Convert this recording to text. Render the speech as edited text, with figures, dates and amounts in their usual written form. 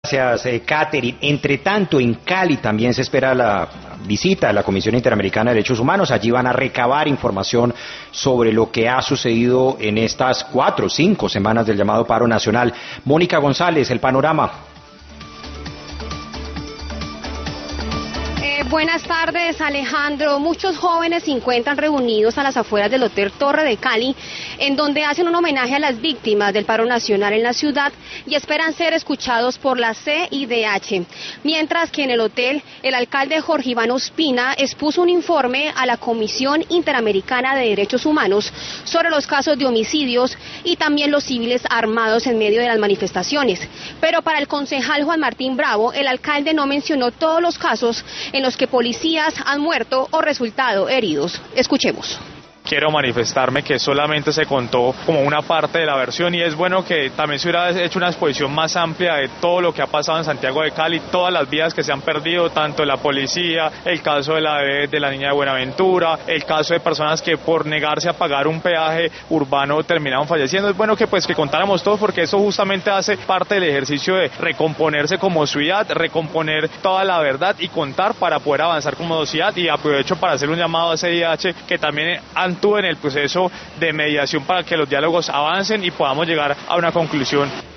Gracias, Catherine. Entre tanto, en Cali también se espera la visita de la Comisión Interamericana de Derechos Humanos. Allí van a recabar información sobre lo que ha sucedido en estas 4 o 5 semanas del llamado paro nacional. Mónica González, el panorama. Buenas tardes, Alejandro. Muchos jóvenes se encuentran reunidos a las afueras del Hotel Torre de Cali, en donde hacen un homenaje a las víctimas del paro nacional en la ciudad y esperan ser escuchados por la CIDH. Mientras que en el hotel, el alcalde Jorge Iván Ospina expuso un informe a la Comisión Interamericana de Derechos Humanos sobre los casos de homicidios y también los civiles armados en medio de las manifestaciones. Pero para el concejal Juan Martín Bravo, el alcalde no mencionó todos los casos en los que policías han muerto o resultado heridos. Escuchemos. Quiero manifestarme que solamente se contó como una parte de la versión y es bueno que también se hubiera hecho una exposición más amplia de todo lo que ha pasado en Santiago de Cali, todas las vidas que se han perdido, tanto de la policía, el caso de la bebé de la niña de Buenaventura, el caso de personas que por negarse a pagar un peaje urbano terminaron falleciendo. Es bueno que contáramos todo porque eso justamente hace parte del ejercicio de recomponerse como ciudad, recomponer toda la verdad y contar para poder avanzar como sociedad. Y aprovecho para hacer un llamado a CIDH que también actúe en el proceso de mediación para que los diálogos avancen y podamos llegar a una conclusión.